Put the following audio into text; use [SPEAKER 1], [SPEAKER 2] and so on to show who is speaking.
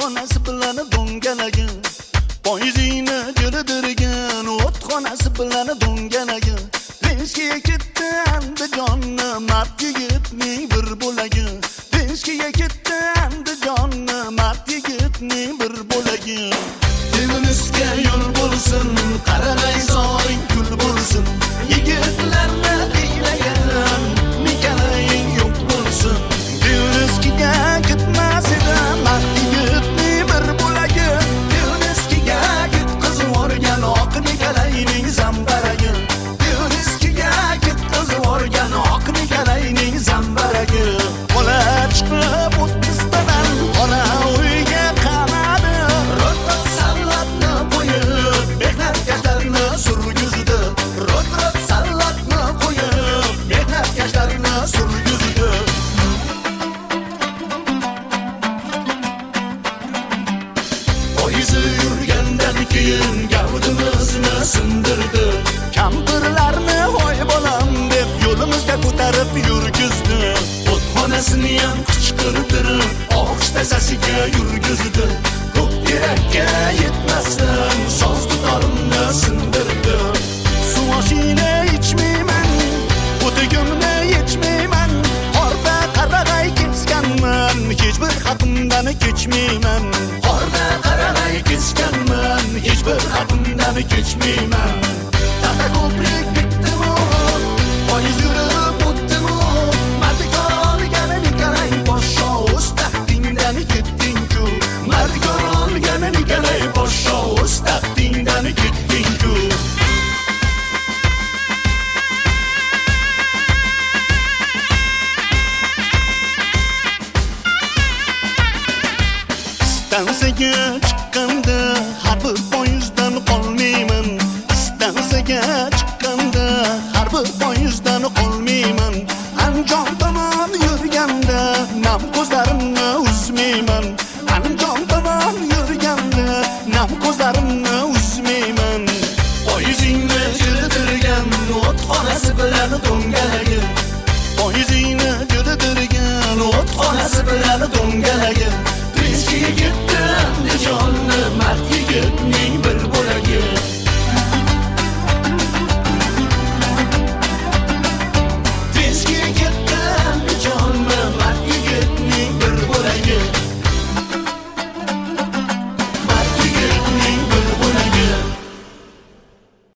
[SPEAKER 1] o'txonasi bilan do'ngalagan, poyizingni jiridirgan, o'txonasi bilan do'ngalagan. Tinchga ketdi Andijonni mard yigitning bir bo'lagi. Tinchga ketdi Andijonni mard yigitning bir bo'lagi. Dinimizga yo'l bo'lsin, qarag'ay zoring kul bo'lsin. Yigitlarni diylagan mekalaying yo'q bo'lsin. Dinimizga ketmas edi mard yigitning bir bo'lagi. Dinimizga ketqizib yuborgan oq mekalayning zambaragi. Dinimizga ketqizib yuborgan oq mekalayning zambaragi. Bola chiqib o'ttiztadan ona uyga qamadi. Rot sallatni qo'yib mehnatkashlarni surgizdi. Rot sallatni qo'yib mehnatkashlarni surgizdi. Poyizi yurgandan keyin gavdimizni sindirdi. Kampirlarni hoy bolam deb yo'limizga ko'tarib yurgizdi. O'txonasini ham qichqirtirib ohista sasiga yurgizdi. Ko'p kerakka yetmasdan soz dutorimni sindirdi. Suvoshini ichmayman, o'tigimni yechmayman. Qorda qarag'ay kesganman, hech bir haqimdan kechmayman. Qorda qarag'ay kesganman, hech bir haqimdan kechmayman. Tata ko'prik bitdimi? Poyiz yurib o'tdimi? Mardikor olganini qarang, podsho o'z taxtingdan ketding-ku. Mardikor olganini qarang, podsho o'z taxtingdan ketding-ku. Stansiyaga chiqqanda har bir poyizdan qolmayman. Stansiyaga chiqqanda har bir poyizdan qolmayman. Andijon tomon yurganda nam ko'zlarimni uzmayman. Andijon tomon yurganda nam ko'zlarimni uzmayman. Poyizingni jiridirgan o'txonasi bilan do'ngalagan.